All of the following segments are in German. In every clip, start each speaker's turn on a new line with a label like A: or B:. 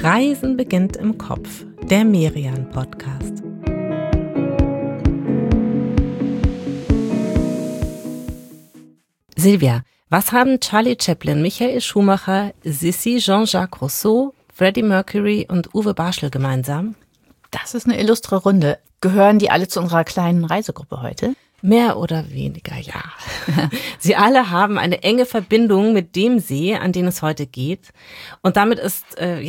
A: Reisen beginnt im Kopf, der Merian-Podcast. Silvia, was haben Charlie Chaplin, Michael Schumacher, Sissi, Jean-Jacques Rousseau, Freddie Mercury und Uwe Barschel gemeinsam?
B: Das ist eine illustre Runde. Gehören die alle zu unserer kleinen Reisegruppe heute?
A: Mehr oder weniger, ja. Sie alle haben eine enge Verbindung mit dem See, an den es heute geht. Und damit ist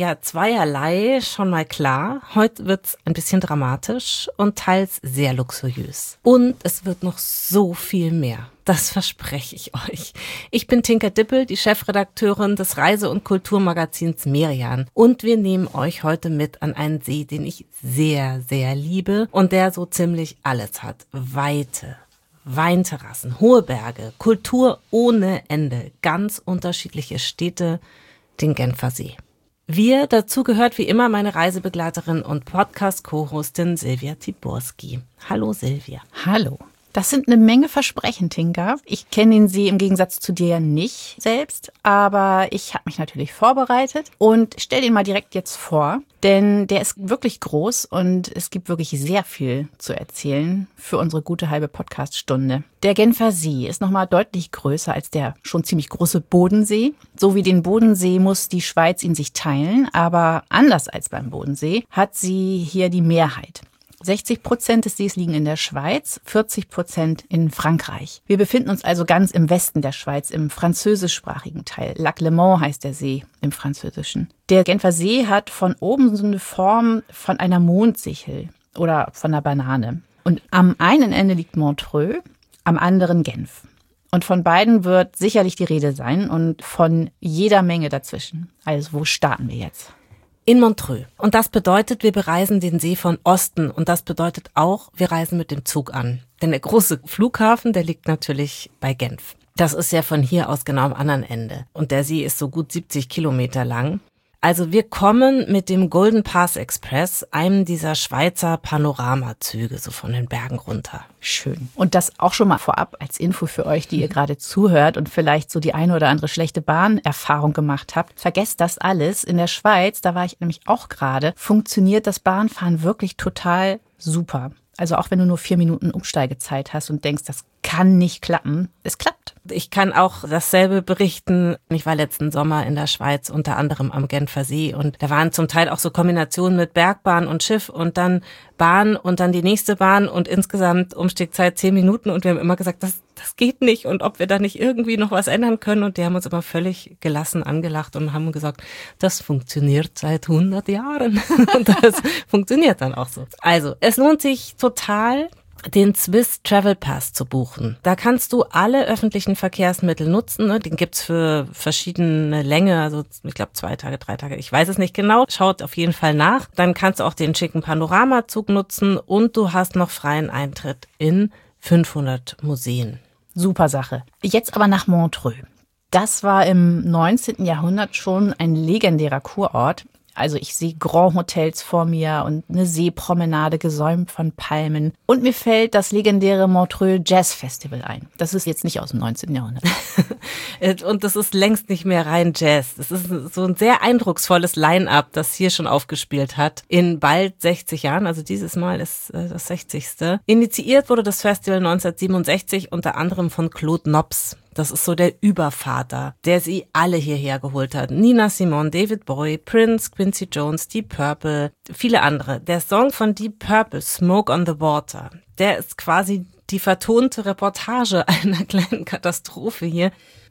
A: zweierlei schon mal klar. Heute wird's ein bisschen dramatisch und teils sehr luxuriös. Und es wird noch so viel mehr. Das verspreche ich euch. Ich bin Tinka Dippel, die Chefredakteurin des Reise- und Kulturmagazins Merian. Und wir nehmen euch heute mit an einen See, den ich sehr, sehr liebe und der so ziemlich alles hat. Weite Weinterrassen, hohe Berge, Kultur ohne Ende, ganz unterschiedliche Städte, den Genfer See. Dazu gehört wie immer meine Reisebegleiterin und Podcast-Co-Hostin Silvia Tiborski. Hallo Silvia.
B: Hallo. Das sind eine Menge Versprechen, Tinka. Ich kenne den See im Gegensatz zu dir ja nicht selbst, aber ich habe mich natürlich vorbereitet und stell den mal direkt jetzt vor, denn der ist wirklich groß und es gibt wirklich sehr viel zu erzählen für unsere gute halbe Podcaststunde. Der Genfer See ist nochmal deutlich größer als der schon ziemlich große Bodensee. So wie den Bodensee muss die Schweiz ihn sich teilen, aber anders als beim Bodensee hat sie hier die Mehrheit. 60% des Sees liegen in der Schweiz, 40% in Frankreich. Wir befinden uns also ganz im Westen der Schweiz, im französischsprachigen Teil. Lac Le Mans heißt der See im Französischen. Der Genfer See hat von oben so eine Form von einer Mondsichel oder von einer Banane. Und am einen Ende liegt Montreux, am anderen Genf. Und von beiden wird sicherlich die Rede sein und von jeder Menge dazwischen. Also wo starten wir jetzt?
A: In Montreux. Und das bedeutet, wir bereisen den See von Osten. Und das bedeutet auch, wir reisen mit dem Zug an. Denn der große Flughafen, der liegt natürlich bei Genf. Das ist ja von hier aus genau am anderen Ende. Und der See ist so gut 70 Kilometer lang. Also wir kommen mit dem Golden Pass Express, einem dieser Schweizer Panoramazüge, so von den Bergen runter.
B: Schön. Und das auch schon mal vorab als Info für euch, die ihr gerade zuhört und vielleicht so die eine oder andere schlechte Bahnerfahrung gemacht habt. Vergesst das alles. In der Schweiz, da war ich nämlich auch gerade, funktioniert das Bahnfahren wirklich total super. Also auch wenn du nur 4 Minuten Umsteigezeit hast und denkst, das kann nicht klappen, es klappt.
A: Ich kann auch dasselbe berichten. Ich war letzten Sommer in der Schweiz, unter anderem am Genfer See. Und da waren zum Teil auch so Kombinationen mit Bergbahn und Schiff und dann Bahn und dann die nächste Bahn und insgesamt Umstiegzeit 10 Minuten. Und wir haben immer gesagt, das geht nicht und ob wir da nicht irgendwie noch was ändern können. Und die haben uns immer völlig gelassen angelacht und haben gesagt, das funktioniert seit 100 Jahren. Und das funktioniert dann auch so. Also es lohnt sich total, den Swiss Travel Pass zu buchen. Da kannst du alle öffentlichen Verkehrsmittel nutzen. Ne? Den gibt's für verschiedene Länge, also ich glaube 2 Tage, 3 Tage, ich weiß es nicht genau. Schaut auf jeden Fall nach. Dann kannst du auch den schicken Panoramazug nutzen und du hast noch freien Eintritt in 500 Museen.
B: Super Sache. Jetzt aber nach Montreux. Das war im 19. Jahrhundert schon ein legendärer Kurort. Also ich sehe Grand Hotels vor mir und eine Seepromenade gesäumt von Palmen. Und mir fällt das legendäre Montreux Jazz Festival ein. Das ist jetzt nicht aus dem 19. Jahrhundert.
A: Und das ist längst nicht mehr rein Jazz. Das ist so ein sehr eindrucksvolles Line-up, das hier schon aufgespielt hat. In bald 60 Jahren, also dieses Mal ist das 60. Initiiert wurde das Festival 1967 unter anderem von Claude Nobs. Das ist so der Übervater, der sie alle hierher geholt hat. Nina Simone, David Bowie, Prince, Quincy Jones, Deep Purple, viele andere. Der Song von Deep Purple, Smoke on the Water, der ist quasi die vertonte Reportage einer kleinen Katastrophe hier.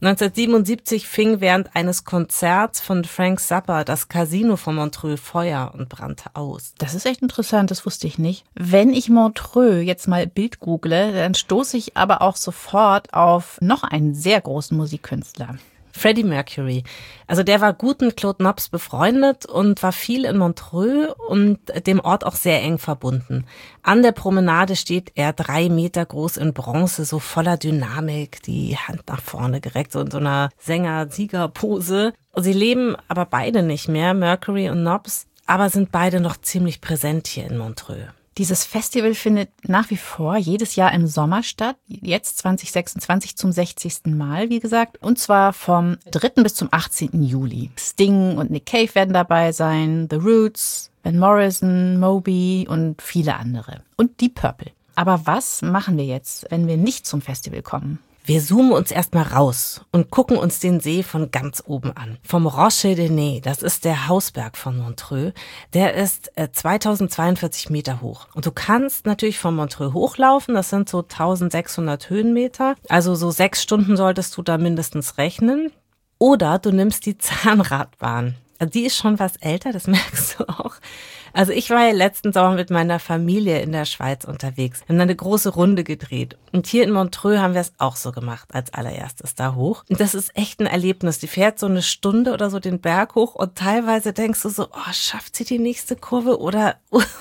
A: 1977 fing während eines Konzerts von Frank Zappa das Casino von Montreux Feuer und brannte aus.
B: Das ist echt interessant, das wusste ich nicht. Wenn ich Montreux jetzt mal Bild google, dann stoße ich aber auch sofort auf noch einen sehr großen Musikkünstler.
A: Freddie Mercury. Also der war gut mit Claude Nobs befreundet und war viel in Montreux und dem Ort auch sehr eng verbunden. An der Promenade steht er 3 Meter groß in Bronze, so voller Dynamik, die Hand nach vorne gereckt, so in so einer Sänger-Sieger-Pose. Sie leben aber beide nicht mehr, Mercury und Nobs, aber sind beide noch ziemlich präsent hier in Montreux.
B: Dieses Festival findet nach wie vor jedes Jahr im Sommer statt. Jetzt 2026 zum 60. Mal, wie gesagt. Und zwar vom 3. bis zum 18. Juli. Sting und Nick Cave werden dabei sein, The Roots, Van Morrison, Moby und viele andere. Und Deep Purple. Aber was machen wir jetzt, wenn wir nicht zum Festival kommen?
A: Wir zoomen uns erstmal raus und gucken uns den See von ganz oben an. Vom Rocher de Nez, das ist der Hausberg von Montreux, der ist 2042 Meter hoch. Und du kannst natürlich von Montreux hochlaufen, das sind so 1600 Höhenmeter. Also so 6 Stunden solltest du da mindestens rechnen. Oder du nimmst die Zahnradbahn. Also die ist schon was älter, das merkst du auch. Also ich war ja letzten Sommer mit meiner Familie in der Schweiz unterwegs. Wir haben dann eine große Runde gedreht. Und hier in Montreux haben wir es auch so gemacht, als allererstes da hoch. Und das ist echt ein Erlebnis. Die fährt so eine Stunde oder so den Berg hoch und teilweise denkst du so, schafft sie die nächste Kurve oder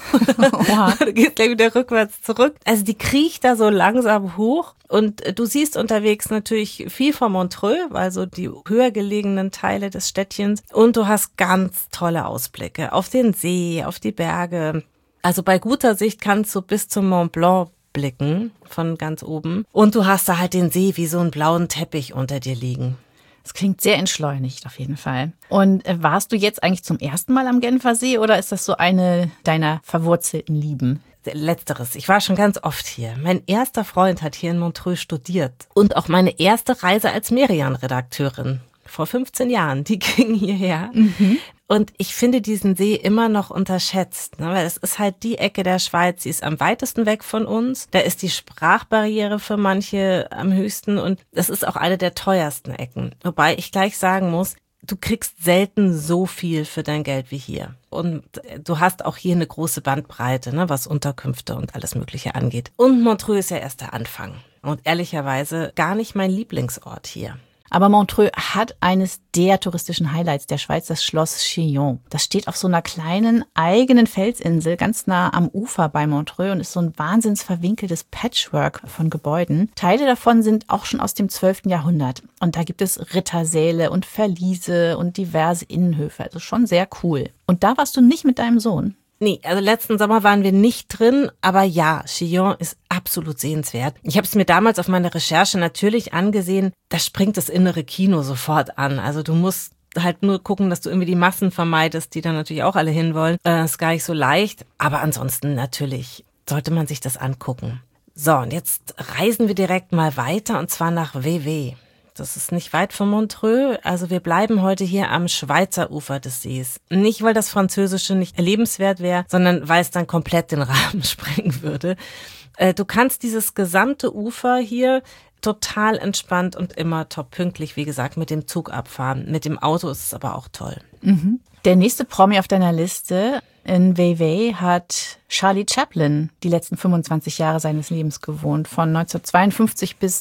A: du gehst gleich wieder rückwärts zurück. Also die kriecht da so langsam hoch. Und du siehst unterwegs natürlich viel von Montreux, also die höher gelegenen Teile des Städtchens. Und du hast ganz tolle Ausblicke auf den See, auf die Berge. Also bei guter Sicht kannst du bis zum Mont Blanc blicken von ganz oben. Und du hast da halt den See wie so einen blauen Teppich unter dir liegen.
B: Das klingt sehr entschleunigt auf jeden Fall. Und warst du jetzt eigentlich zum ersten Mal am Genfersee oder ist das so eine deiner verwurzelten Lieben?
A: Letzteres. Ich war schon ganz oft hier. Mein erster Freund hat hier in Montreux studiert. Und auch meine erste Reise als Merian-Redakteurin vor 15 Jahren, die ging hierher. Mhm. Und ich finde diesen See immer noch unterschätzt, ne? Weil es ist halt die Ecke der Schweiz, die ist am weitesten weg von uns. Da ist die Sprachbarriere für manche am höchsten und das ist auch eine der teuersten Ecken. Wobei ich gleich sagen muss, du kriegst selten so viel für dein Geld wie hier. Und du hast auch hier eine große Bandbreite, ne, was Unterkünfte und alles Mögliche angeht. Und Montreux ist ja erst der Anfang. Und ehrlicherweise gar nicht mein Lieblingsort hier.
B: Aber Montreux hat eines der touristischen Highlights der Schweiz, das Schloss Chillon. Das steht auf so einer kleinen eigenen Felsinsel ganz nah am Ufer bei Montreux und ist so ein wahnsinns verwinkeltes Patchwork von Gebäuden. Teile davon sind auch schon aus dem 12. Jahrhundert. Und da gibt es Rittersäle und Verliese und diverse Innenhöfe. Also schon sehr cool. Und da warst du nicht mit deinem Sohn?
A: Nee, also letzten Sommer waren wir nicht drin, aber ja, Chillon ist absolut sehenswert. Ich habe es mir damals auf meiner Recherche natürlich angesehen, da springt das innere Kino sofort an. Also du musst halt nur gucken, dass du irgendwie die Massen vermeidest, die dann natürlich auch alle hinwollen. Ist gar nicht so leicht, aber ansonsten natürlich sollte man sich das angucken. So, und jetzt reisen wir direkt mal weiter und zwar nach Vevey. Das ist nicht weit von Montreux, also wir bleiben heute hier am Schweizer Ufer des Sees. Nicht, weil das Französische nicht erlebenswert wäre, sondern weil es dann komplett den Rahmen sprengen würde. Du kannst dieses gesamte Ufer hier total entspannt und immer top pünktlich, wie gesagt, mit dem Zug abfahren. Mit dem Auto ist es aber auch toll.
B: Mhm. Der nächste Promi auf deiner Liste in Vevey hat Charlie Chaplin die letzten 25 Jahre seines Lebens gewohnt, von 1952 bis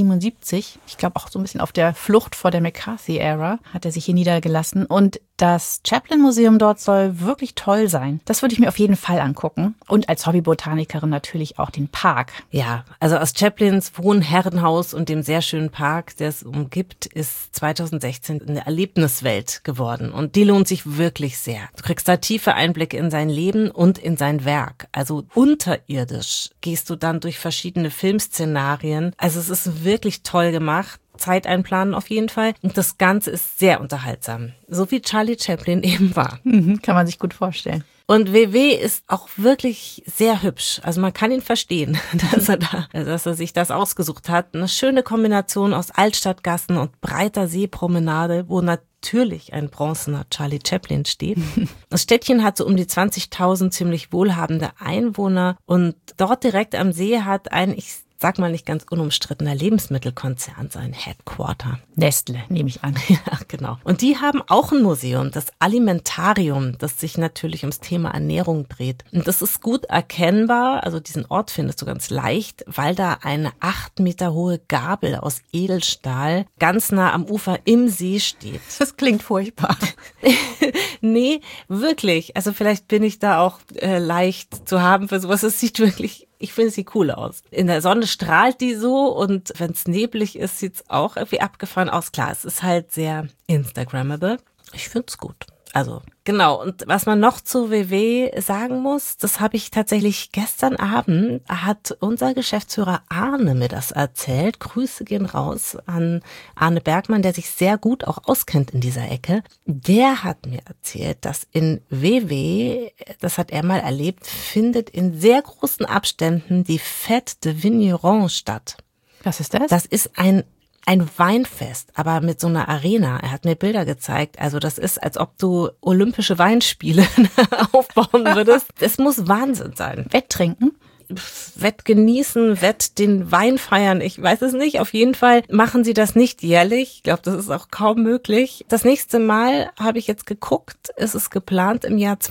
B: 1977. Ich glaube auch so ein bisschen auf der Flucht vor der McCarthy-Ära hat er sich hier niedergelassen. Und das Chaplin-Museum dort soll wirklich toll sein. Das würde ich mir auf jeden Fall angucken. Und als Hobbybotanikerin natürlich auch den Park.
A: Ja, also aus Chaplins Wohnherrenhaus und dem sehr schönen Park, der es umgibt, ist 2016 eine Erlebniswelt geworden. Und die lohnt sich wirklich sehr. Du kriegst da tiefe Einblicke in sein Leben und in sein Werk. Also unterirdisch gehst du dann durch verschiedene Filmszenarien. Also es ist wirklich toll gemacht. Zeit einplanen auf jeden Fall. Und das Ganze ist sehr unterhaltsam. So wie Charlie Chaplin eben war.
B: Kann man sich gut vorstellen.
A: Und Vevey ist auch wirklich sehr hübsch. Also man kann ihn verstehen, dass er sich das ausgesucht hat. Eine schöne Kombination aus Altstadtgassen und breiter Seepromenade, wo natürlich ein bronzener Charlie Chaplin steht. Das Städtchen hat so um die 20.000 ziemlich wohlhabende Einwohner und dort direkt am See hat ich sag mal nicht ganz unumstrittener Lebensmittelkonzern sein Headquarter.
B: Nestle, nehme ich an.
A: Ja, genau. Und die haben auch ein Museum, das Alimentarium, das sich natürlich ums Thema Ernährung dreht. Und das ist gut erkennbar, also diesen Ort findest du ganz leicht, weil da eine 8 Meter hohe Gabel aus Edelstahl ganz nah am Ufer im See steht.
B: Das klingt furchtbar.
A: Nee, wirklich. Also vielleicht bin ich da auch leicht zu haben für sowas. Es sieht wirklich, ich finde, es sieht cool aus. In der Sonne strahlt die so und wenn es neblig ist, sieht es auch irgendwie abgefahren aus. Klar, es ist halt sehr Instagrammable. Ich finde es gut. Also genau, und was man noch zu WW sagen muss, das habe ich tatsächlich gestern Abend, hat unser Geschäftsführer Arne mir das erzählt. Grüße gehen raus an Arne Bergmann, der sich sehr gut auch auskennt in dieser Ecke. Der hat mir erzählt, dass in WW, das hat er mal erlebt, findet in sehr großen Abständen die Fête de Vigneron statt.
B: Was ist das?
A: Das ist ein Weinfest, aber mit so einer Arena. Er hat mir Bilder gezeigt. Also das ist, als ob du olympische Weinspiele aufbauen würdest. Es muss Wahnsinn sein.
B: Wetttrinken?
A: Wett genießen, Wett den Wein feiern, ich weiß es nicht. Auf jeden Fall machen sie das nicht jährlich. Ich glaube, das ist auch kaum möglich. Das nächste Mal habe ich jetzt geguckt, es ist geplant im Jahr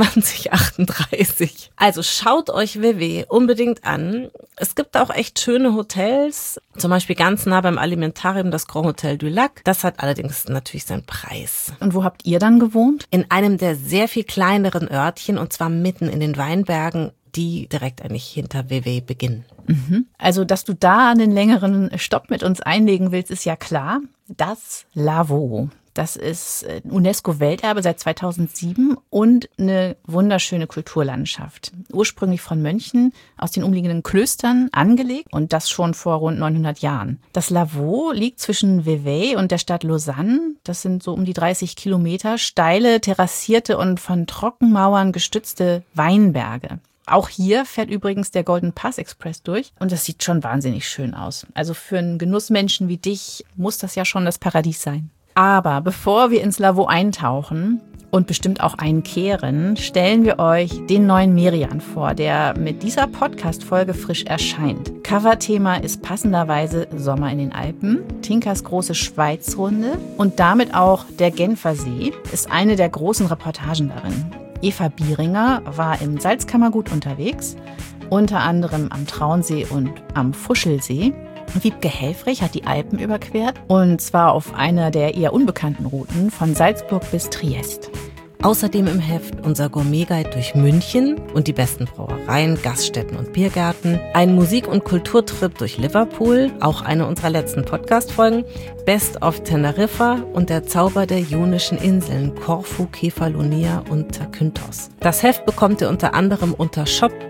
A: 2038. Also schaut euch WW unbedingt an. Es gibt auch echt schöne Hotels, zum Beispiel ganz nah beim Alimentarium das Grand Hotel du Lac. Das hat allerdings natürlich seinen Preis.
B: Und wo habt ihr dann gewohnt?
A: In einem der sehr viel kleineren Örtchen, und zwar mitten in den Weinbergen, die direkt eigentlich hinter WW beginnen.
B: Also, dass du da einen längeren Stopp mit uns einlegen willst, ist ja klar. Das Lavaux, das ist UNESCO-Welterbe seit 2007 und eine wunderschöne Kulturlandschaft. Ursprünglich von Mönchen aus den umliegenden Klöstern angelegt und das schon vor rund 900 Jahren. Das Lavaux liegt zwischen Vevey und der Stadt Lausanne. Das sind so um die 30 Kilometer steile, terrassierte und von Trockenmauern gestützte Weinberge. Auch hier fährt übrigens der Golden Pass Express durch und das sieht schon wahnsinnig schön aus. Also für einen Genussmenschen wie dich muss das ja schon das Paradies sein. Aber bevor wir ins Lavaux eintauchen und bestimmt auch einkehren, stellen wir euch den neuen Merian vor, der mit dieser Podcast-Folge frisch erscheint. Coverthema ist passenderweise Sommer in den Alpen. Tinkas große Schweizrunde und damit auch der Genfersee ist eine der großen Reportagen darin. Eva Bieringer war im Salzkammergut unterwegs, unter anderem am Traunsee und am Fuschelsee. Wiebke Helfrich hat die Alpen überquert und zwar auf einer der eher unbekannten Routen von Salzburg bis Triest.
A: Außerdem im Heft unser Gourmet-Guide durch München und die besten Brauereien, Gaststätten und Biergärten, ein Musik- und Kulturtrip durch Liverpool, auch eine unserer letzten Podcast-Folgen, Best of Teneriffa und der Zauber der Ionischen Inseln, Korfu, Kefalonia und Zakynthos. Das Heft bekommt ihr unter anderem unter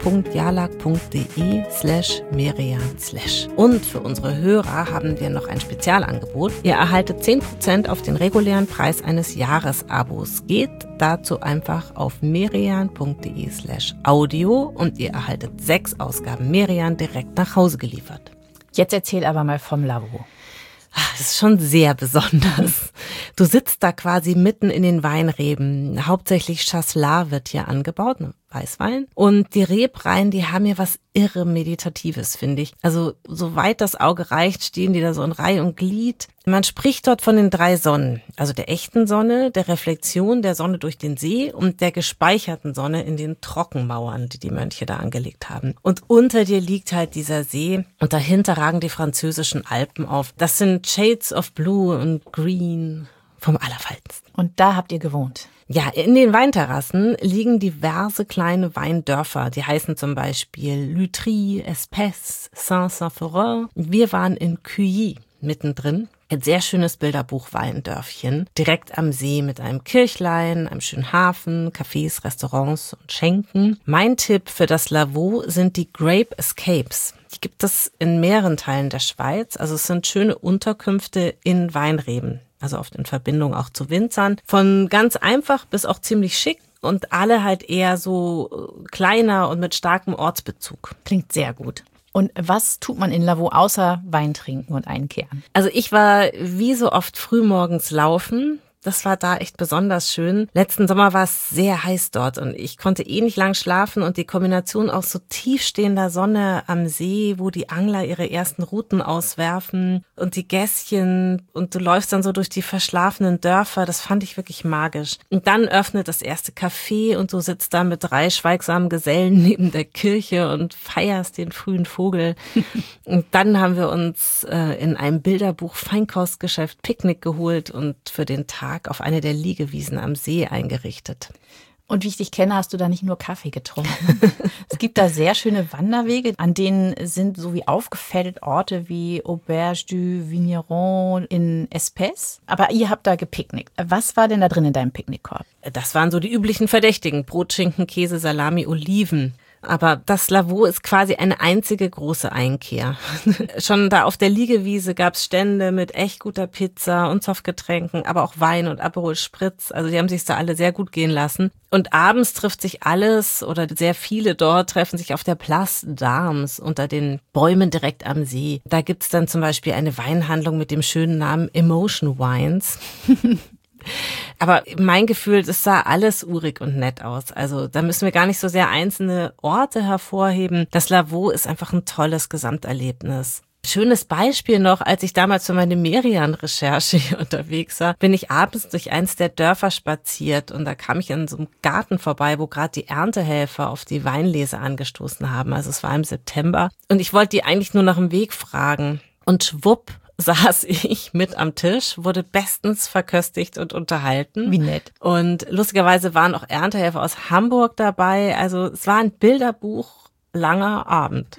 A: shop.jalak.de/merian/. Und für unsere Hörer haben wir noch ein Spezialangebot. Ihr erhaltet 10% auf den regulären Preis eines Jahresabos. Geht dazu einfach auf merian.de/audio und ihr erhaltet 6 Ausgaben Merian direkt nach Hause geliefert.
B: Jetzt erzähl aber mal vom Lavaux.
A: Das ist schon sehr besonders. Du sitzt da quasi mitten in den Weinreben. Hauptsächlich Chasselas wird hier angebaut, Weißwein. Und die Rebreihen, die haben hier was irre Meditatives, finde ich. Also soweit das Auge reicht, stehen die da so in Reihe und Glied. Man spricht dort von den 3 Sonnen. Also der echten Sonne, der Reflexion der Sonne durch den See und der gespeicherten Sonne in den Trockenmauern, die die Mönche da angelegt haben. Und unter dir liegt halt dieser See und dahinter ragen die französischen Alpen auf. Das sind Shades of Blue und Green vom Allerfeinsten.
B: Und da habt ihr gewohnt?
A: Ja, in den Weinterrassen liegen diverse kleine Weindörfer. Die heißen zum Beispiel Lutry, Espèce, Saint-Symphorin. Wir waren in Cuilly mittendrin. Ein sehr schönes Bilderbuch-Weindörfchen, direkt am See mit einem Kirchlein, einem schönen Hafen, Cafés, Restaurants und Schenken. Mein Tipp für das Lavaux sind die Grape Escapes. Die gibt es in mehreren Teilen der Schweiz. Also es sind schöne Unterkünfte in Weinreben, also oft in Verbindung auch zu Winzern. Von ganz einfach bis auch ziemlich schick und alle halt eher so kleiner und mit starkem Ortsbezug.
B: Klingt sehr gut. Und was tut man in Lavaux außer Wein trinken und einkehren?
A: Also ich war wie so oft frühmorgens laufen. Das war da echt besonders schön. Letzten Sommer war es sehr heiß dort und ich konnte nicht lang schlafen und die Kombination aus so tiefstehender Sonne am See, wo die Angler ihre ersten Routen auswerfen und die Gässchen und du läufst dann so durch die verschlafenen Dörfer, das fand ich wirklich magisch. Und dann öffnet das erste Café und du sitzt da mit 3 schweigsamen Gesellen neben der Kirche und feierst den frühen Vogel. Und dann haben wir uns in einem Bilderbuch-Feinkostgeschäft Picknick geholt und für den Tag auf eine der Liegewiesen am See eingerichtet.
B: Und wie ich dich kenne, hast du da nicht nur Kaffee getrunken. Es gibt da sehr schöne Wanderwege, an denen sind so wie aufgefädelt Orte wie Auberge du Vigneron in Espèce. Aber ihr habt da gepicknickt. Was war denn da drin in deinem Picknickkorb?
A: Das waren so die üblichen Verdächtigen. Brot, Schinken, Käse, Salami, Oliven. Aber das Lavaux ist quasi eine einzige große Einkehr. Schon da auf der Liegewiese gab's Stände mit echt guter Pizza und Softgetränken, aber auch Wein und Aperol Spritz. Also die haben sich da alle sehr gut gehen lassen. Und abends trifft sich alles oder sehr viele dort treffen sich auf der Place d'Armes unter den Bäumen direkt am See. Da gibt's dann zum Beispiel eine Weinhandlung mit dem schönen Namen Emotion Wines. Aber mein Gefühl, das sah alles urig und nett aus. Also da müssen wir gar nicht so sehr einzelne Orte hervorheben. Das Lavaux ist einfach ein tolles Gesamterlebnis. Schönes Beispiel noch, als ich damals für meine Merian-Recherche unterwegs war, bin ich abends durch eins der Dörfer spaziert und da kam ich an so einem Garten vorbei, wo gerade die Erntehelfer auf die Weinlese angestoßen haben. Also es war im September und ich wollte die eigentlich nur nach dem Weg fragen. Und schwupp saß ich mit am Tisch, wurde bestens verköstigt und unterhalten.
B: Wie nett.
A: Und lustigerweise waren auch Erntehelfer aus Hamburg dabei. Also es war ein Bilderbuch langer Abend.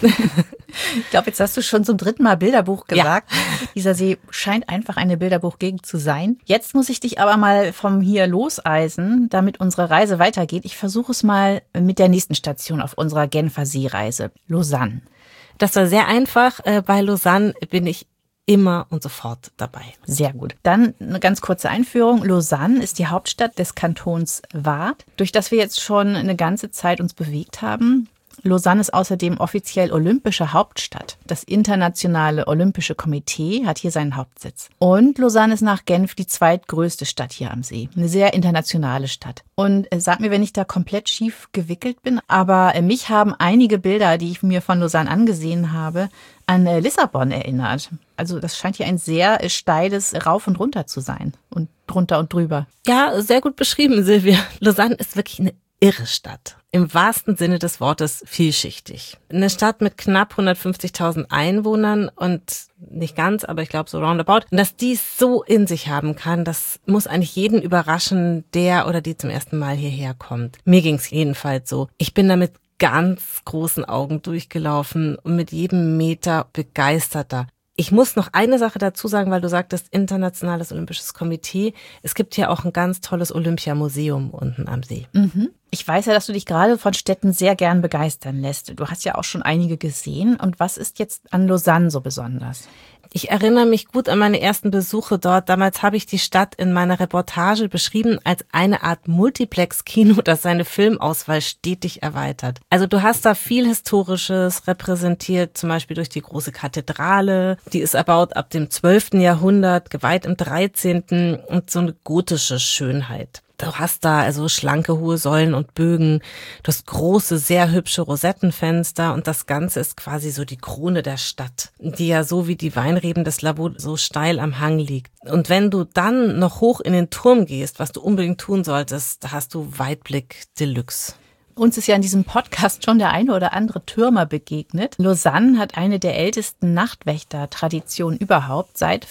B: Ich glaube, jetzt hast du schon zum 3. Mal Bilderbuch gesagt. Ja. Dieser See scheint einfach eine Bilderbuchgegend zu sein. Jetzt muss ich dich aber mal vom hier loseisen, damit unsere Reise weitergeht. Ich versuche es mal mit der nächsten Station auf unserer Genfer Seereise, Lausanne.
A: Das war sehr einfach. Bei Lausanne bin ich immer und sofort dabei.
B: Sehr gut. Dann eine ganz kurze Einführung. Lausanne ist die Hauptstadt des Kantons Waadt, durch das wir jetzt schon eine ganze Zeit uns bewegt haben. Lausanne ist außerdem offiziell olympische Hauptstadt. Das Internationale Olympische Komitee hat hier seinen Hauptsitz. Und Lausanne ist nach Genf die zweitgrößte Stadt hier am See. Eine sehr internationale Stadt. Und sag mir, wenn ich da komplett schief gewickelt bin, aber mich haben einige Bilder, die ich mir von Lausanne angesehen habe, an Lissabon erinnert. Also das scheint hier ein sehr steiles Rauf und Runter zu sein und drunter und drüber.
A: Ja, sehr gut beschrieben, Silvia. Lausanne ist wirklich eine irre Stadt. Im wahrsten Sinne des Wortes vielschichtig. Eine Stadt mit knapp 150.000 Einwohnern und nicht ganz, aber ich glaube so roundabout. Und dass die es so in sich haben kann, das muss eigentlich jeden überraschen, der oder die zum ersten Mal hierher kommt. Mir ging es jedenfalls so. Ich bin damit ganz großen Augen durchgelaufen und mit jedem Meter begeisterter. Ich muss noch eine Sache dazu sagen, weil du sagtest, Internationales Olympisches Komitee. Es gibt hier auch ein ganz tolles Olympiamuseum unten am See.
B: Mhm. Ich weiß ja, dass du dich gerade von Städten sehr gern begeistern lässt. Du hast ja auch schon einige gesehen. Und was ist jetzt an Lausanne so besonders?
A: Ich erinnere mich gut an meine ersten Besuche dort. Damals habe ich die Stadt in meiner Reportage beschrieben als eine Art Multiplex-Kino, das seine Filmauswahl stetig erweitert. Also du hast da viel Historisches repräsentiert, zum Beispiel durch die große Kathedrale. Die ist erbaut ab dem 12. Jahrhundert, geweiht im 13. und so eine gotische Schönheit. Du hast da also schlanke, hohe Säulen und Bögen, du hast große, sehr hübsche Rosettenfenster und das Ganze ist quasi so die Krone der Stadt, die ja so wie die Weinreben des Lavaux so steil am Hang liegt. Und wenn du dann noch hoch in den Turm gehst, was du unbedingt tun solltest, da hast du Weitblick Deluxe.
B: Uns ist ja in diesem Podcast schon der eine oder andere Türmer begegnet. Lausanne hat eine der ältesten Nachtwächter-Traditionen überhaupt seit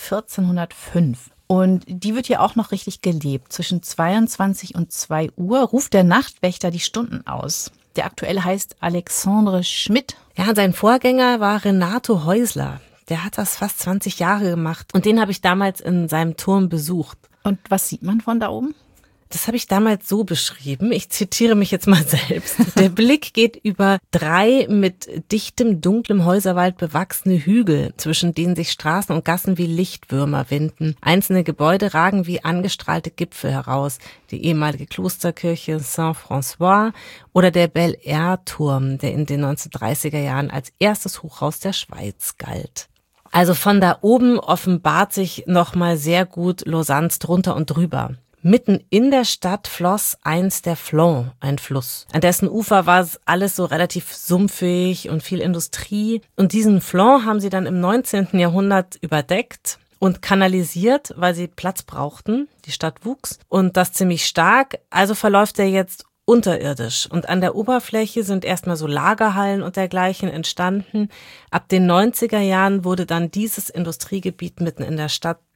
B: 1405. Und die wird hier auch noch richtig gelebt. Zwischen 22 und 2 Uhr ruft der Nachtwächter die Stunden aus. Der aktuelle heißt Alexandre Schmidt.
A: Ja, sein Vorgänger war Renato Häusler. Der hat das fast 20 Jahre gemacht. Und den habe ich damals in seinem Turm besucht.
B: Und was sieht man von da oben?
A: Das habe ich damals so beschrieben. Ich zitiere mich jetzt mal selbst. Der Blick geht über 3 mit dichtem, dunklem Häuserwald bewachsene Hügel, zwischen denen sich Straßen und Gassen wie Lichtwürmer winden. Einzelne Gebäude ragen wie angestrahlte Gipfel heraus. Die ehemalige Klosterkirche Saint-François oder der Bel-Air-Turm, der in den 1930er Jahren als erstes Hochhaus der Schweiz galt. Also von da oben offenbart sich nochmal sehr gut Lausannes drunter und drüber. Mitten in der Stadt floss einst der Flon, ein Fluss. An dessen Ufer war es alles so relativ sumpfig und viel Industrie. Und diesen Flon haben sie dann im 19. Jahrhundert überdeckt und kanalisiert, weil sie Platz brauchten. Die Stadt wuchs und das ziemlich stark. Also verläuft er jetzt unterirdisch. Und an der Oberfläche sind erstmal so Lagerhallen und dergleichen entstanden. Ab den 90er Jahren wurde dann dieses Industriegebiet mitten in der Stadt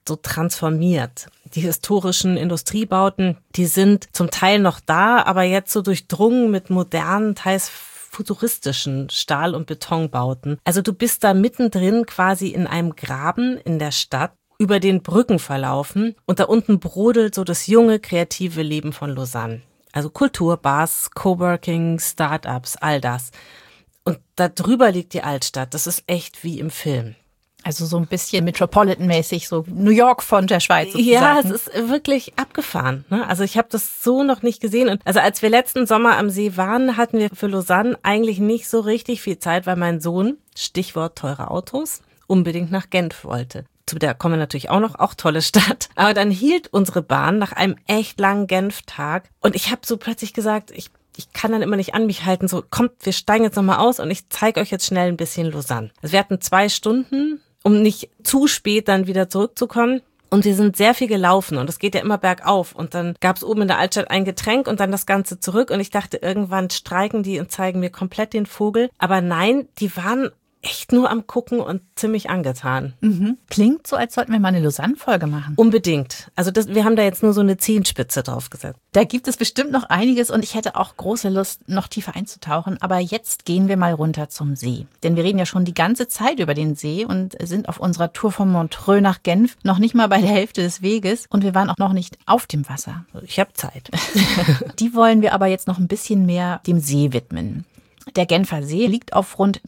A: so transformiert. Die historischen Industriebauten, die sind zum Teil noch da, aber jetzt so durchdrungen mit modernen, teils futuristischen Stahl- und Betonbauten. Also du bist da mittendrin quasi in einem Graben in der Stadt, über den Brücken verlaufen und da unten brodelt so das junge, kreative Leben von Lausanne. Also Kulturbars, Coworking, Startups, all das. Und da drüber liegt die Altstadt. Das ist echt wie im Film.
B: Also so ein bisschen Metropolitan-mäßig, so New York von der Schweiz sozusagen.
A: Ja, es ist wirklich abgefahren. Ne? Also ich habe das so noch nicht gesehen. Und also als wir letzten Sommer am See waren, hatten wir für Lausanne eigentlich nicht so richtig viel Zeit, weil mein Sohn, Stichwort teure Autos, unbedingt nach Genf wollte. Zu der kommen wir natürlich auch noch, auch tolle Stadt. Aber dann hielt unsere Bahn nach einem echt langen Genf-Tag. Und ich habe so plötzlich gesagt, ich kann dann immer nicht an mich halten, so kommt, wir steigen jetzt nochmal aus und ich zeige euch jetzt schnell ein bisschen Lausanne. Also wir hatten 2 Stunden, um nicht zu spät dann wieder zurückzukommen. Und wir sind sehr viel gelaufen und es geht ja immer bergauf. Und dann gab es oben in der Altstadt ein Getränk und dann das Ganze zurück. Und ich dachte, irgendwann streiken die und zeigen mir komplett den Vogel. Aber nein, die waren echt nur am Gucken und ziemlich angetan.
B: Mhm. Klingt so, als sollten wir mal eine Lausanne-Folge machen.
A: Unbedingt. Also wir haben da jetzt nur so eine Zehenspitze draufgesetzt.
B: Da gibt es bestimmt noch einiges und ich hätte auch große Lust, noch tiefer einzutauchen. Aber jetzt gehen wir mal runter zum See. Denn wir reden ja schon die ganze Zeit über den See und sind auf unserer Tour von Montreux nach Genf noch nicht mal bei der Hälfte des Weges. Und wir waren auch noch nicht auf dem Wasser.
A: Ich habe Zeit.
B: Die wollen wir aber jetzt noch ein bisschen mehr dem See widmen. Der Genfer See liegt auf rund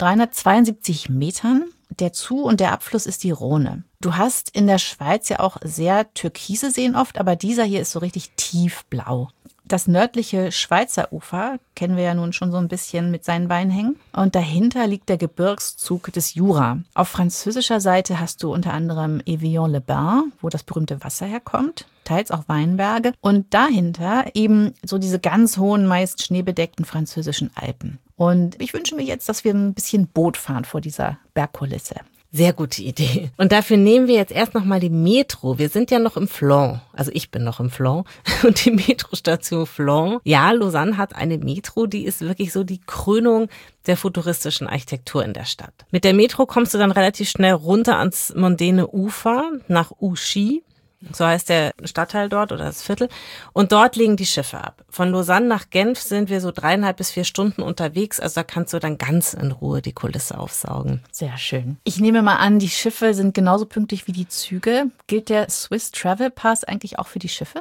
B: 372 Metern. Der Zu- und der Abfluss ist die Rhone. Du hast in der Schweiz ja auch sehr türkise Seen oft, aber dieser hier ist so richtig tiefblau. Das nördliche Schweizer Ufer kennen wir ja nun schon so ein bisschen mit seinen Weinhängen. Und dahinter liegt der Gebirgszug des Jura. Auf französischer Seite hast du unter anderem Evian-les-Bains, wo das berühmte Wasser herkommt, teils auch Weinberge. Und dahinter eben so diese ganz hohen, meist schneebedeckten französischen Alpen. Und ich wünsche mir jetzt, dass wir ein bisschen Boot fahren vor dieser Bergkulisse.
A: Sehr gute Idee. Und dafür nehmen wir jetzt erst nochmal die Metro. Wir sind ja noch im Flon. Also ich bin noch im Flon. Und die Metrostation Flon. Ja, Lausanne hat eine Metro, die ist wirklich so die Krönung der futuristischen Architektur in der Stadt. Mit der Metro kommst du dann relativ schnell runter ans mondäne Ufer nach Ouchy. So heißt der Stadtteil dort oder das Viertel. Und dort legen die Schiffe ab. Von Lausanne nach Genf sind wir so 3,5 bis 4 Stunden unterwegs. Also da kannst du dann ganz in Ruhe die Kulisse aufsaugen.
B: Sehr schön. Ich nehme mal an, die Schiffe sind genauso pünktlich wie die Züge. Gilt der Swiss Travel Pass eigentlich auch für die Schiffe?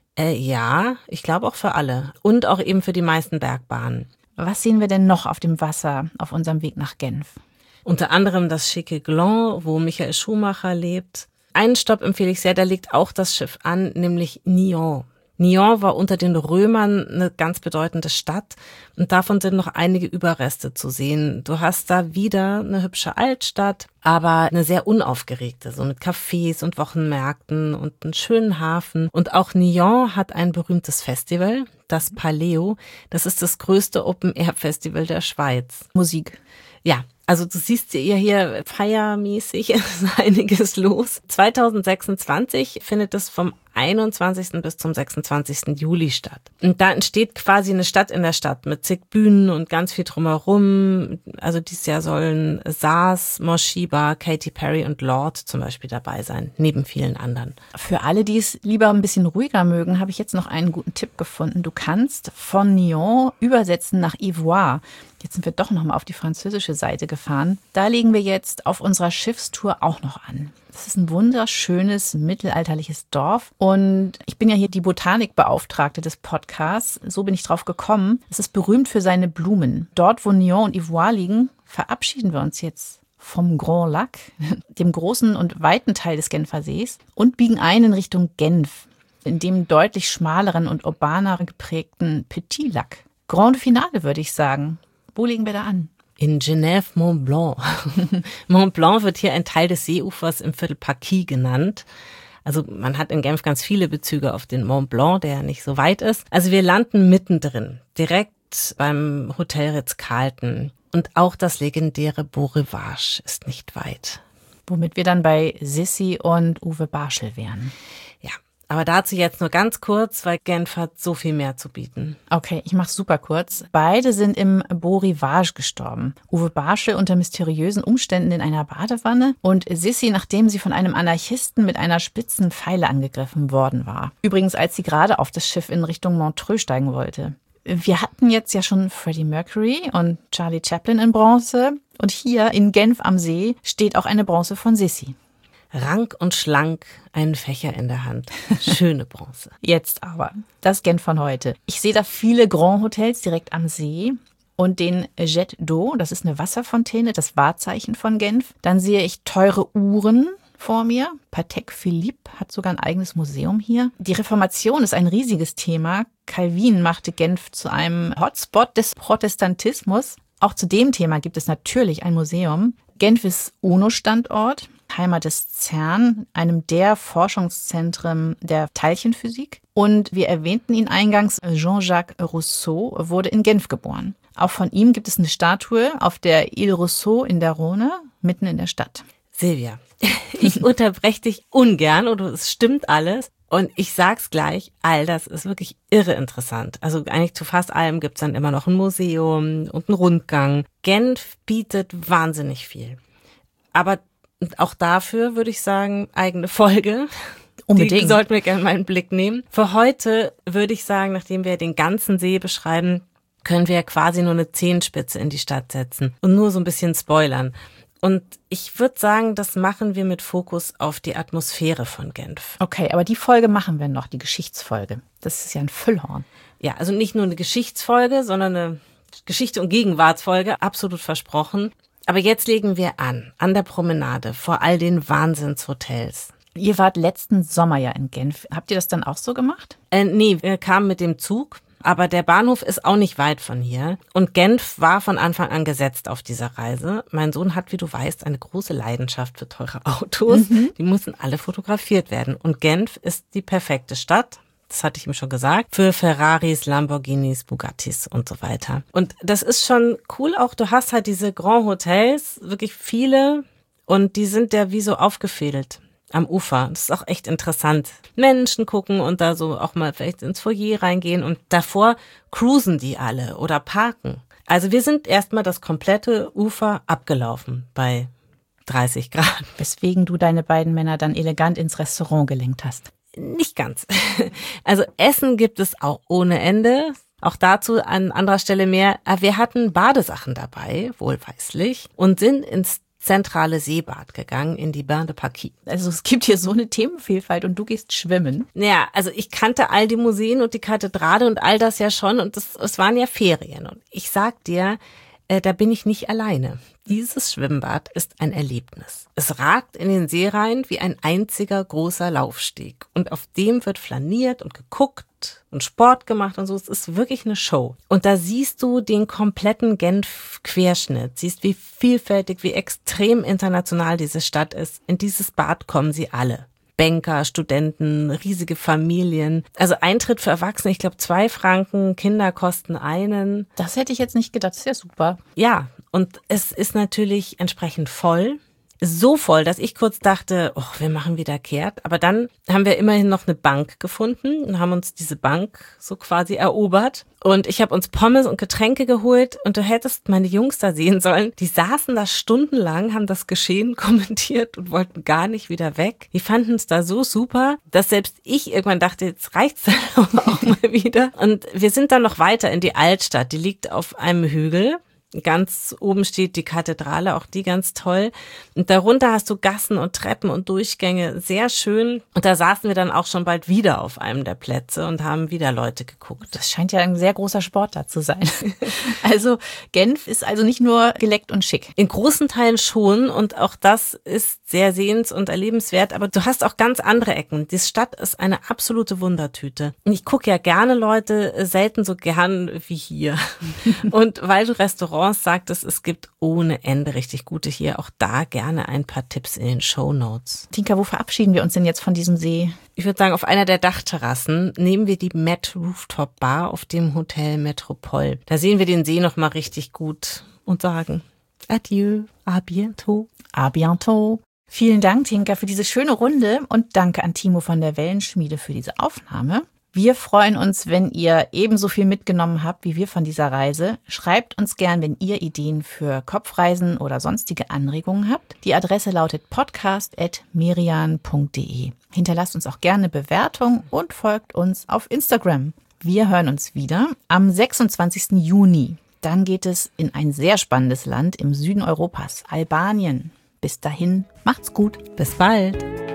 A: Ja, ich glaube auch für alle. Und auch eben für die meisten Bergbahnen.
B: Was sehen wir denn noch auf dem Wasser auf unserem Weg nach Genf?
A: Unter anderem das schicke Gland, wo Michael Schumacher lebt. Einen Stopp empfehle ich sehr, da legt auch das Schiff an, nämlich Nyon. Nyon war unter den Römern eine ganz bedeutende Stadt und davon sind noch einige Überreste zu sehen. Du hast da wieder eine hübsche Altstadt, aber eine sehr unaufgeregte, so mit Cafés und Wochenmärkten und einen schönen Hafen. Und auch Nyon hat ein berühmtes Festival, das Paleo. Das ist das größte Open-Air-Festival der Schweiz.
B: Musik.
A: Ja. Also du siehst ja hier feiermäßig ist einiges los. 2026 findet es vom 21. bis zum 26. Juli statt. Und da entsteht quasi eine Stadt in der Stadt mit zig Bühnen und ganz viel drumherum. Also dieses Jahr sollen Saas, Moshiba, Katy Perry und Lorde zum Beispiel dabei sein, neben vielen anderen.
B: Für alle, die es lieber ein bisschen ruhiger mögen, habe ich jetzt noch einen guten Tipp gefunden. Du kannst von Nyon übersetzen nach Ivoire. Jetzt sind wir doch nochmal auf die französische Seite gefahren. Da legen wir jetzt auf unserer Schiffstour auch noch an. Das ist ein wunderschönes mittelalterliches Dorf und ich bin ja hier die Botanikbeauftragte des Podcasts. So bin ich drauf gekommen. Es ist berühmt für seine Blumen. Dort, wo Nyon und Ivoire liegen, verabschieden wir uns jetzt vom Grand Lac, dem großen und weiten Teil des Genfersees, und biegen ein in Richtung Genf, in dem deutlich schmaleren und urbaner geprägten Petit Lac. Grande Finale, würde ich sagen. Wo legen wir da an?
A: In Genève-Mont-Blanc. Mont-Blanc wird hier ein Teil des Seeufers im Viertel Paquis genannt. Also man hat in Genf ganz viele Bezüge auf den Mont Blanc, der ja nicht so weit ist. Also wir landen mittendrin, direkt beim Hotel Ritz-Carlton. Und auch das legendäre Beau Rivage ist nicht weit.
B: Womit wir dann bei Sissi und Uwe Barschel wären.
A: Ja, Aber dazu jetzt nur ganz kurz, weil Genf hat so viel mehr zu bieten.
B: Okay, ich mach's super kurz. Beide sind im Beau Rivage gestorben. Uwe Barschel unter mysteriösen Umständen in einer Badewanne und Sissi, nachdem sie von einem Anarchisten mit einer spitzen Pfeile angegriffen worden war. Übrigens, als sie gerade auf das Schiff in Richtung Montreux steigen wollte. Wir hatten jetzt ja schon Freddie Mercury und Charlie Chaplin in Bronze. Und hier in Genf am See steht auch eine Bronze von Sissi.
A: Rank und schlank, einen Fächer in der Hand. Schöne Bronze.
B: Jetzt aber, das Genf von heute. Ich sehe da viele Grand Hotels direkt am See und den Jet d'eau, das ist eine Wasserfontäne, das Wahrzeichen von Genf. Dann sehe ich teure Uhren vor mir. Patek Philippe hat sogar ein eigenes Museum hier. Die Reformation ist ein riesiges Thema. Calvin machte Genf zu einem Hotspot des Protestantismus. Auch zu dem Thema gibt es natürlich ein Museum. Genf ist UNO-Standort, Heimat des CERN, einem der Forschungszentren der Teilchenphysik. Und wir erwähnten ihn eingangs, Jean-Jacques Rousseau wurde in Genf geboren. Auch von ihm gibt es eine Statue auf der Ile Rousseau in der Rhone, mitten in der Stadt.
A: Silvia, ich unterbreche dich ungern und es stimmt alles. Und ich sag's gleich, all das ist wirklich irre interessant. Also eigentlich zu fast allem gibt's dann immer noch ein Museum und einen Rundgang. Genf bietet wahnsinnig viel. Aber auch dafür würde ich sagen, eigene Folge.
B: Unbedingt.
A: Die sollten wir gerne mal einen Blick nehmen. Für heute würde ich sagen, nachdem wir den ganzen See beschreiben, können wir quasi nur eine Zehenspitze in die Stadt setzen und nur so ein bisschen spoilern. Und ich würde sagen, das machen wir mit Fokus auf die Atmosphäre von Genf.
B: Okay, aber die Folge machen wir noch, die Geschichtsfolge. Das ist ja ein Füllhorn.
A: Ja, also nicht nur eine Geschichtsfolge, sondern eine Geschichte- und Gegenwartsfolge, absolut versprochen. Aber jetzt legen wir an der Promenade, vor all den Wahnsinnshotels.
B: Ihr wart letzten Sommer ja in Genf. Habt ihr das dann auch so gemacht?
A: Nee, wir kamen mit dem Zug. Aber der Bahnhof ist auch nicht weit von hier. Und Genf war von Anfang an gesetzt auf dieser Reise. Mein Sohn hat, wie du weißt, eine große Leidenschaft für teure Autos. Die müssen alle fotografiert werden. Und Genf ist die perfekte Stadt. Das hatte ich ihm schon gesagt. Für Ferraris, Lamborghinis, Bugattis und so weiter. Und das ist schon cool auch. Du hast halt diese Grand Hotels, wirklich viele. Und die sind ja wie so aufgefädelt am Ufer. Das ist auch echt interessant. Menschen gucken und da so auch mal vielleicht ins Foyer reingehen und davor cruisen die alle oder parken. Also wir sind erstmal das komplette Ufer abgelaufen bei 30 Grad.
B: Weswegen du deine beiden Männer dann elegant ins Restaurant gelenkt hast.
A: Nicht ganz. Also Essen gibt es auch ohne Ende. Auch dazu an anderer Stelle mehr. Wir hatten Badesachen dabei, wohlweislich, und sind ins zentrale Seebad gegangen, in die Bain de Paquis.
B: Also es gibt hier so eine Themenvielfalt und du gehst schwimmen.
A: Naja, also ich kannte all die Museen und die Kathedrale und all das ja schon und es waren ja Ferien. Und ich sag dir, da bin ich nicht alleine. Dieses Schwimmbad ist ein Erlebnis. Es ragt in den See rein wie ein einziger großer Laufsteg. Und auf dem wird flaniert und geguckt und Sport gemacht und so. Es ist wirklich eine Show. Und da siehst du den kompletten Genf-Querschnitt. Siehst, wie vielfältig, wie extrem international diese Stadt ist. In dieses Bad kommen sie alle. Banker, Studenten, riesige Familien. Also Eintritt für Erwachsene, ich glaube 2 Franken, Kinder kosten einen.
B: Das hätte ich jetzt nicht gedacht, das ist ja super.
A: Ja, und es ist natürlich entsprechend voll. So voll, dass ich kurz dachte, oh, wir machen wieder kehrt. Aber dann haben wir immerhin noch eine Bank gefunden und haben uns diese Bank so quasi erobert. Und ich habe uns Pommes und Getränke geholt und du hättest meine Jungs da sehen sollen. Die saßen da stundenlang, haben das Geschehen kommentiert und wollten gar nicht wieder weg. Die fanden es da so super, dass selbst ich irgendwann dachte, jetzt reicht's dann auch mal wieder. Und wir sind dann noch weiter in die Altstadt. Die liegt auf einem Hügel. Ganz oben steht die Kathedrale, auch die ganz toll. Und darunter hast du Gassen und Treppen und Durchgänge, sehr schön. Und da saßen wir dann auch schon bald wieder auf einem der Plätze und haben wieder Leute geguckt.
B: Das scheint ja ein sehr großer Sport da zu sein. Also Genf ist also nicht nur geleckt und schick.
A: In großen Teilen schon und auch das ist sehr sehens- und erlebenswert. Aber du hast auch ganz andere Ecken. Die Stadt ist eine absolute Wundertüte. Und ich gucke ja gerne Leute, selten so gern wie hier. Und weil du Restaurants sagtest, es gibt ohne Ende richtig gute hier. Auch da gerne ein paar Tipps in den Shownotes.
B: Tinka, wo verabschieden wir uns denn jetzt von diesem See?
A: Ich würde sagen, auf einer der Dachterrassen nehmen wir die Met Rooftop Bar auf dem Hotel Metropole. Da sehen wir den See noch mal richtig gut und sagen Adieu, à bientôt.
B: À bientôt. Vielen Dank, Tinka, für diese schöne Runde und danke an Timo von der Wellenschmiede für diese Aufnahme. Wir freuen uns, wenn ihr ebenso viel mitgenommen habt wie wir von dieser Reise. Schreibt uns gern, wenn ihr Ideen für Kopfreisen oder sonstige Anregungen habt. Die Adresse lautet podcast@merian.de. Hinterlasst uns auch gerne Bewertung und folgt uns auf Instagram. Wir hören uns wieder am 26. Juni. Dann geht es in ein sehr spannendes Land im Süden Europas, Albanien. Bis dahin, macht's gut.
A: Bis bald.